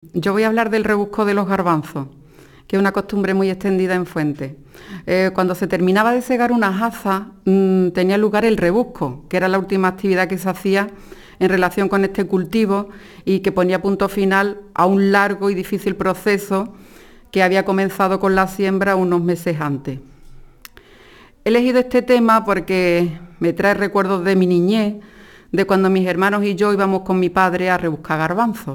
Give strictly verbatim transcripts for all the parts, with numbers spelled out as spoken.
Yo voy a hablar del rebusco de los garbanzos, que es una costumbre muy extendida en Fuente. Eh, cuando se terminaba de segar una jaza, mmm, tenía lugar el rebusco, que era la última actividad que se hacía en relación con este cultivo y que ponía punto final a un largo y difícil proceso que había comenzado con la siembra unos meses antes. He elegido este tema porque me trae recuerdos de mi niñez, de cuando mis hermanos y yo íbamos con mi padre a rebuscar garbanzos.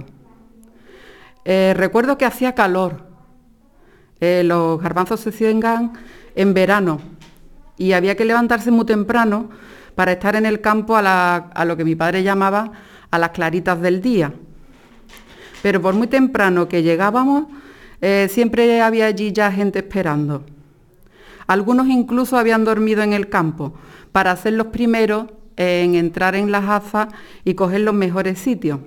Eh, recuerdo que hacía calor, eh, los garbanzos se siegan en verano y había que levantarse muy temprano para estar en el campo a, la, a lo que mi padre llamaba a las claritas del día. Pero por muy temprano que llegábamos, eh, siempre había allí ya gente esperando. Algunos incluso habían dormido en el campo para ser los primeros en entrar en las hazas y coger los mejores sitios.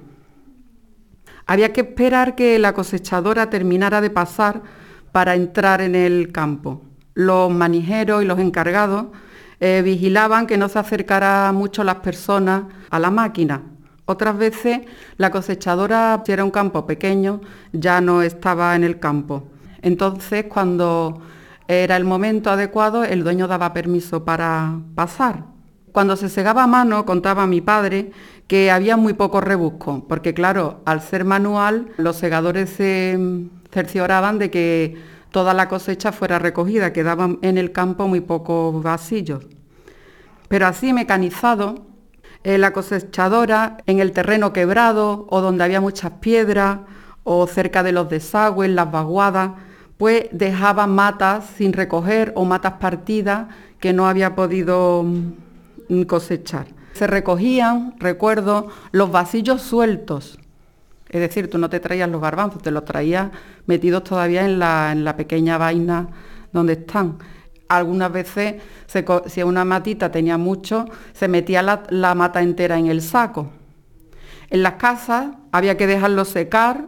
Había que esperar que la cosechadora terminara de pasar para entrar en el campo. Los manijeros y los encargados eh, vigilaban que no se acercara mucho las personas a la máquina. Otras veces la cosechadora, si era un campo pequeño, ya no estaba en el campo. Entonces, cuando era el momento adecuado, el dueño daba permiso para pasar. Cuando se segaba a mano, contaba mi padre, que había muy poco rebusco, porque claro, al ser manual, los segadores se cercioraban de que toda la cosecha fuera recogida, quedaban en el campo muy pocos vasillos. Pero así mecanizado, eh, la cosechadora en el terreno quebrado o donde había muchas piedras o cerca de los desagües, las vaguadas, pues dejaba matas sin recoger o matas partidas que no había podido cosechar. Se recogían, recuerdo, los vasillos sueltos, es decir, tú no te traías los garbanzos, te los traías metidos todavía en la, en la pequeña vaina donde están. Algunas veces, se, si una matita tenía mucho, se metía la, la mata entera en el saco. En las casas había que dejarlos secar,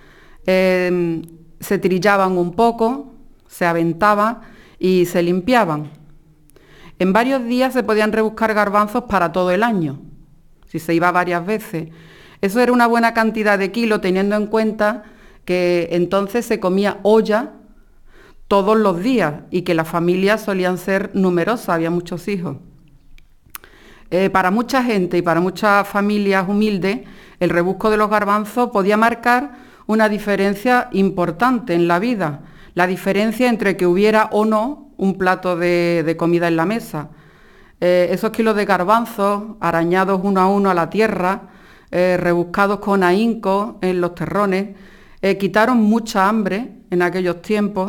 eh, se trillaban un poco, se aventaban y se limpiaban. En varios días se podían rebuscar garbanzos para todo el año, si se iba varias veces. Eso era una buena cantidad de kilos, teniendo en cuenta que entonces se comía olla todos los días y que las familias solían ser numerosas, había muchos hijos. Eh, para mucha gente y para muchas familias humildes, el rebusco de los garbanzos podía marcar una diferencia importante en la vida, la diferencia entre que hubiera o no un plato de, de comida en la mesa. Eh, esos kilos de garbanzos arañados uno a uno a la tierra, eh, rebuscados con ahínco en los terrones, eh, quitaron mucha hambre en aquellos tiempos,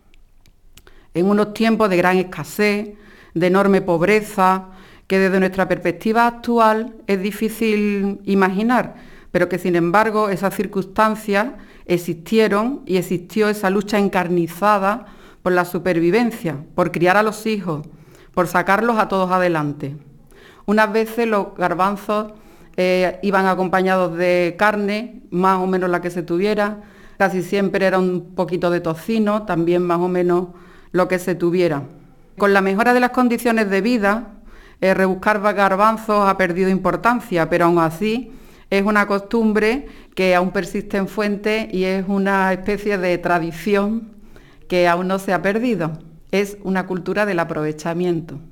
en unos tiempos de gran escasez, de enorme pobreza, que desde nuestra perspectiva actual es difícil imaginar, pero que sin embargo esas circunstancias existieron y existió esa lucha encarnizada por la supervivencia, por criar a los hijos, por sacarlos a todos adelante. Unas veces los garbanzos eh, iban acompañados de carne, más o menos la que se tuviera, casi siempre era un poquito de tocino, también más o menos lo que se tuviera. Con la mejora de las condiciones de vida, eh, rebuscar garbanzos ha perdido importancia, pero aún así es una costumbre que aún persiste en Fuente y es una especie de tradición que aún no se ha perdido. Es una cultura del aprovechamiento.